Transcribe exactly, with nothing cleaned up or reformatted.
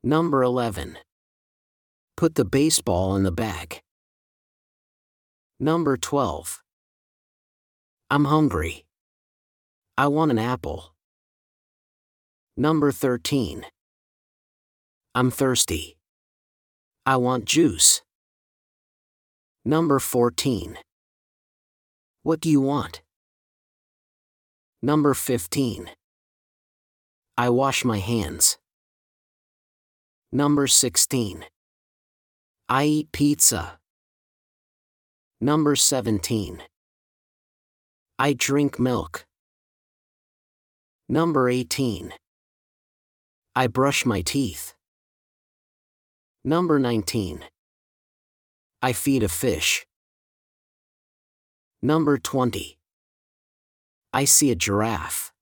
Number eleven. Put the baseball in the bag. Number twelve. I'm hungry. I want an apple. Number thirteen. I'm thirsty. I want juice. Number fourteen. What do you want? Number fifteen. I wash my hands. Number sixteen. I eat pizza. Number seventeen. I drink milk. Number eighteen. I brush my teeth. Number nineteen. I feed a fish. Number twenty. I see a giraffe.